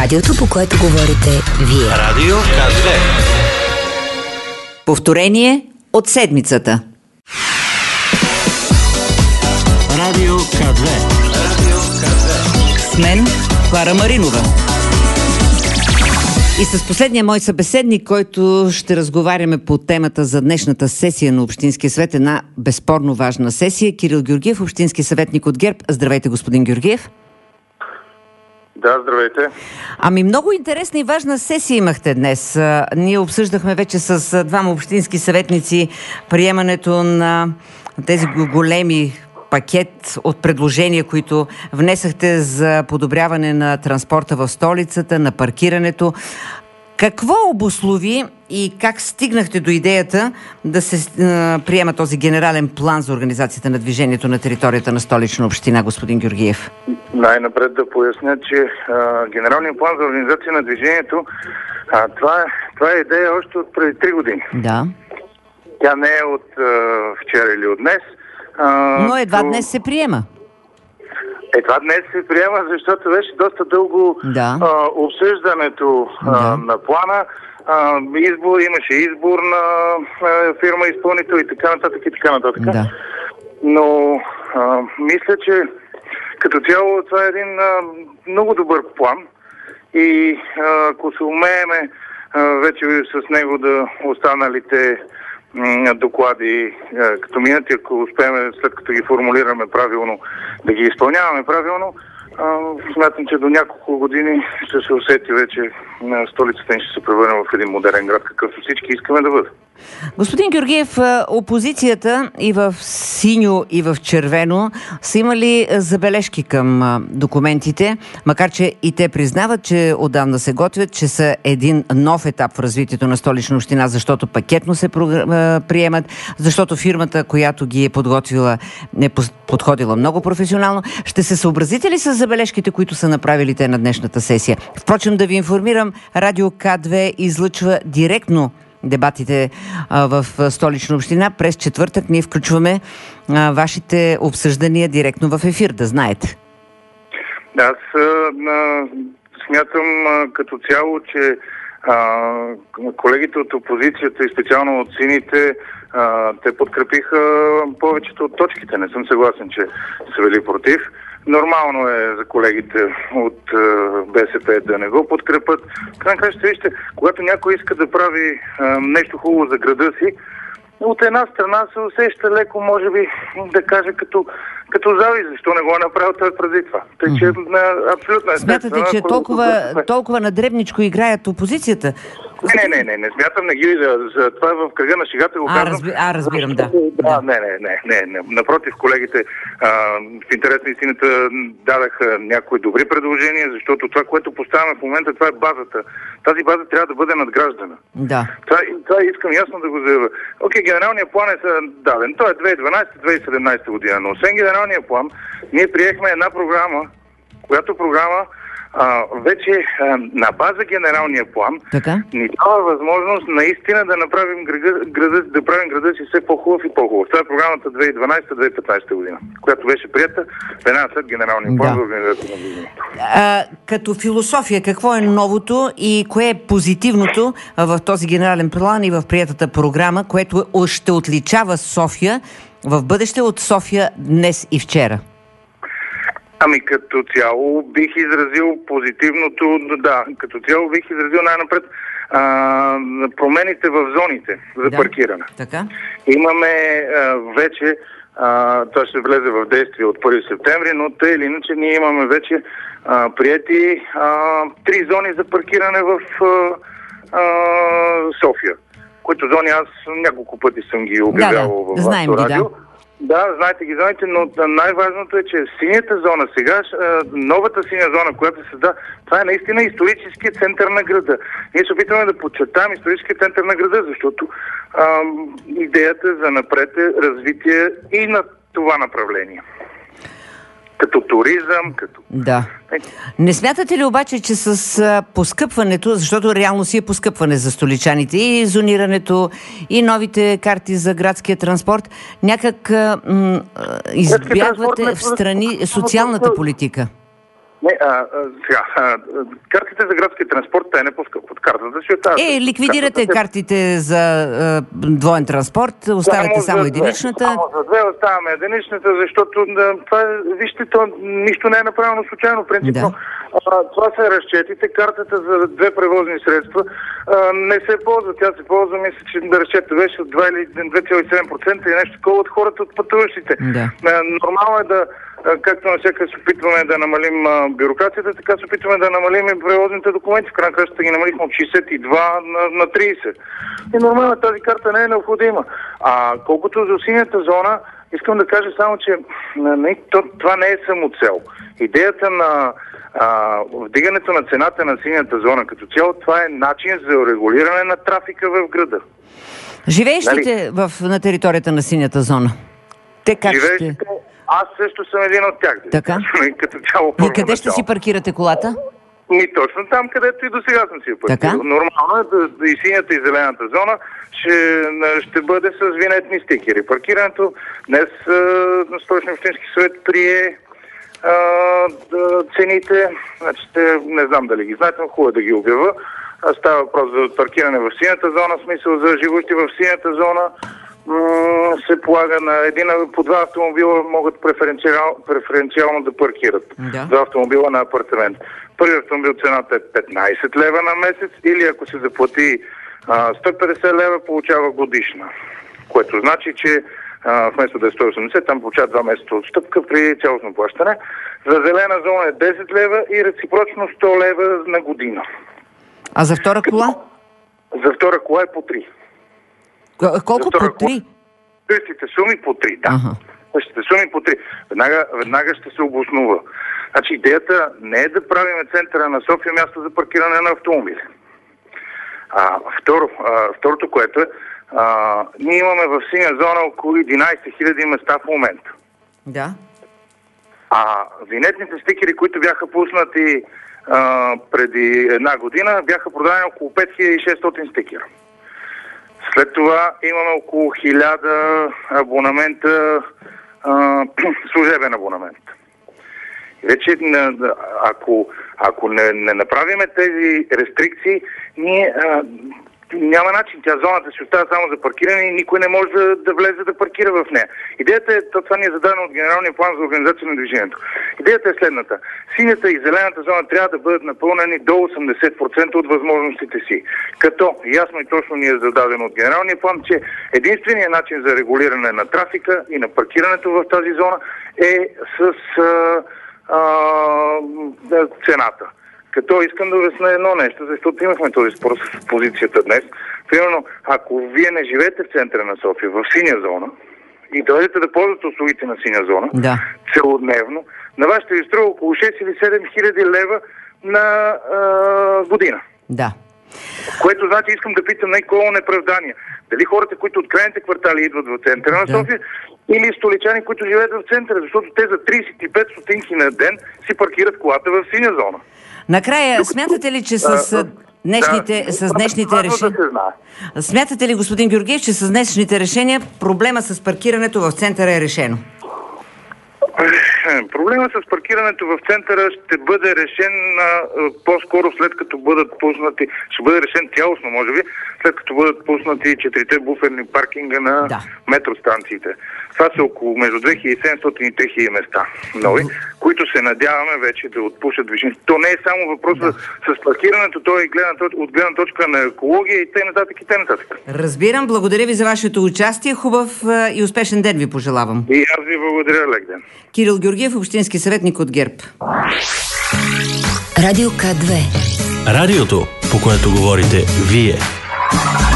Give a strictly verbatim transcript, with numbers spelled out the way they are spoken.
Радиото, по което говорите вие. Радио К две. Повторение от седмицата. Радио К две. Радио К две. С мен Клара Маринова. И с последния мой събеседник, който ще разговаряме по темата за днешната сесия на Общинския съвет, една безспорно важна сесия, Кирил Георгиев, общински съветник от ГЕРБ. Здравейте, господин Георгиев. Да, здравейте. Ами много интересна и важна сесия имахте днес. А, ние обсъждахме вече с а, двама общински съветници приемането на тези големи пакет от предложения, които внесахте за подобряване на транспорта в столицата, на паркирането. Какво обуслови и как стигнахте до идеята да се а, приема този генерален план за организацията на движението на територията на Столична община, господин Георгиев? Най-напред да поясня, че а, генералният план за организация на движението, а, това, е, това е идея още от преди три години. Да. Тя не е от а, вчера или от днес. А, Но едва то... днес се приема. Едва днес се приема, защото беше доста дълго да. а, обсъждането а, да. на плана. А, избор, имаше избор на а, фирма изпълнител и така нататък и така нататък. Да. Но а, мисля, че като цяло това е един а, много добър план и а, ако се умееме а, вече с него да останалите м, доклади а, като минат и ако успеем след като ги формулираме правилно да ги изпълняваме правилно, а, смятам, че до няколко години ще се усети вече а, столицата ни ще се превърне в един модерен град, какъвто всички искаме да бъде. Господин Георгиев, опозицията и в синьо, и в червено са имали забележки към документите, макар че и те признават, че отдавна се готвят, че са един нов етап в развитието на Столична община, защото пакетно се приемат, защото фирмата, която ги е подготвила, е подходила много професионално. Ще се съобразите ли с забележките, които са направили те на днешната сесия? Впрочем, да ви информирам, Радио К две излъчва директно дебатите а, в Столична община. През четвъртък ние включваме а, вашите обсъждания директно в ефир, да знаете. Да, аз а, смятам а, като цяло, че а, колегите от опозицията и специално от сините, а, те подкрепиха повечето от точките. Не съм съгласен, че са били против. Нормално е за колегите от е, БСП да не го подкрепят. Край кажете, вижте, когато някой иска да прави е, нещо хубаво за града си, от една страна се усеща леко, може би, да кажа като, като завист. Защо не го е направил той преди това? Тъй, че mm-hmm. абсолютно естествено. Смятате, че толкова, толкова надребничко играят опозицията? Не, не, не, не смятам, не ги за, за това в кръга на шегата го казвам. А, разби, а разбирам, да. да. Не, не, не, не, не. Напротив, колегите а, в интерес на истината дадаха някои добри предложения, защото това, което поставяме в момента, това е базата. Тази база трябва да бъде надграждана. Да. Това, това искам ясно да го заявя. Окей, генералният план е даден. Той е две хиляди и дванадесета - две хиляди и седемнадесета година, но освен генералния план, ние приехме една програма, която програма А, вече а, на база генералния план така? Ни дава възможност наистина да направим града, града, да правим града си все по-хубав и по-хубав. Това е програмата две хиляди и дванадесета - две хиляди и петнадесета година, която беше прията веднага след генералния план да. за организация на движението. А, като философия, какво е новото и кое е позитивното в този генерален план и в приетата програма, което ще отличава София в бъдеще от София днес и вчера? Ами като цяло бих изразил позитивното, да, като цяло бих изразил най-напред а, промените в зоните за да, паркиране. Така. Имаме а, вече, а, това ще влезе в действие от първи септември, но тъй или иначе ние имаме вече а, приети а, три зони за паркиране в а, а, София, които зони аз няколко пъти съм ги обявявал да, да. в Знаем ги, радио. да. Да, знаете ги зоните, но най-важното е, че синята зона сега, новата синя зона, която се създа, това е наистина исторически център на града. Ние се опитваме да подчертаем исторически център на града, защото а, идеята за напред е развитие и на това направление. Като туризъм, като... Да. Не смятате ли обаче, че с а, поскъпването, защото реално си е поскъпване за столичаните, и зонирането, и новите карти за градския транспорт, някак а, м, избягвате в страни социалната политика? Не, а, а, сега, а, картите за градски транспорт, те не пускат под картата си от тази. Е, ликвидирате картата, картите за а, двоен транспорт, оставяте само, само единичната. Само за две оставяме единичната, защото да, това, вижте, то нищо не е направено случайно. Принципно, да. а, това са разчетите. Картата за две превозни средства а, не се ползва. Тя се ползва, мисля, че да разчета беше от два или две цяло и седем процента и нещо такова от хората, от пътуващите. Да. А, нормално е да както на всяка се опитваме да намалим а, бюрокрацията, така се опитваме да намалим и превозните документи. В крайна краща ги намалихме от шейсет и два на, на трийсет. И нормално тази карта не е необходима. А колкото за синята зона, искам да кажа само, че не, то, това не е само цел. Идеята на а, вдигането на цената на синята зона като цяло, това е начин за регулиране на трафика в града. Живеещите нали? в, на територията на синята зона, те как Живеещите... ще... Аз също съм един от тях. Така? Като цяло, и къде ще си паркирате колата? И точно там, където и до сега съм си я паркирал. Така? Нормално е да, да и синята и зелената зона ще, ще бъде с винетни стикери. Паркирането днес на Столичния общински съвет прие а, да, цените. Значи, те, не знам дали ги знаете, но хубаво е да ги обява. Става въпрос за паркиране в синята зона, в смисъл за живущи в синята зона. Се полага на един, по два автомобила могат преференциално, преференциално да паркират. Да. Два автомобила на апартамент. Първи автомобил цената е петнайсет лева на месец или ако се заплати а, сто и петдесет лева, получава годишна. Което значи, че а, вместо да е сто и осемдесет, там получава два месеца отстъпка при цялостно плащане. За зелена зона е десет лева и реципрочно сто лева на година. А за втора кола? За втора кола е по три. Колко по три? Същите суми по три, да. Ага. Същите суми по три. Веднага, веднага ще се обоснува. Значи идеята не е да правим центъра на София място за паркиране на автомобили. А, второ, а, второто, което е, а, ние имаме в синя зона около единайсет хиляди места в момента. Да. А винетните стикери, които бяха пуснати а, преди една година, бяха продадени около пет хиляди и шестстотин стикера. След това имаме около хиляда абонамента, а, служебен абонамент. Вече, ако, ако не, не направиме тези рестрикции, ние а, няма начин. Тя зоната си остава само за паркиране и никой не може да, да влезе да паркира в нея. Идеята е, това ни е зададено от Генералния план за организация на движението. Идеята е следната. Синята и зелената зона трябва да бъдат напълнени до осемдесет процента от възможностите си. Като ясно и точно ни е зададено от Генералния план, че единственият начин за регулиране на трафика и на паркирането в тази зона е с а, а, цената. Като искам да обясня едно нещо, защото имахме този спор с позицията днес. Примерно, ако вие не живеете в центъра на София, в синя зона, и дойдете да ползвате услугите на синя зона, да. целодневно, на вас ще ви струва около шест или седем хиляди лева на а, година. Да. Което значи, искам да питам най-колко неправдание. Дали хората, които от крайните квартали идват в центъра на София, да. или столичани, които живеят в центъра, защото те за трийсет и пет стотинки на ден си паркират колата в синя зона. Накрая, Докато... смятате ли, че с днешните, да, с днешните решения... Да смятате ли, господин Георгиев, че с днешните решения проблема с паркирането в центъра е решено? Проблема с паркирането в центъра ще бъде решен а, по-скоро след като бъдат пуснати, ще бъде решен цялостно, може би, след като бъдат пуснати четирите буферни паркинга на да. метростанциите. Това са около между две хиляди и седемстотин и три хиляди места нови, които се надяваме вече да отпушат движение. То не е само въпрос да. с паркирането, то е гледна, от гледна точка на екология и т.н. и т.н. Разбирам, благодаря ви за вашето участие. Хубав и успешен ден ви пожелавам. И аз ви благодаря, лек ден. Кирил Георгиев, общински съветник от ГЕРБ. Радио К две. Радиото, по което говорите вие.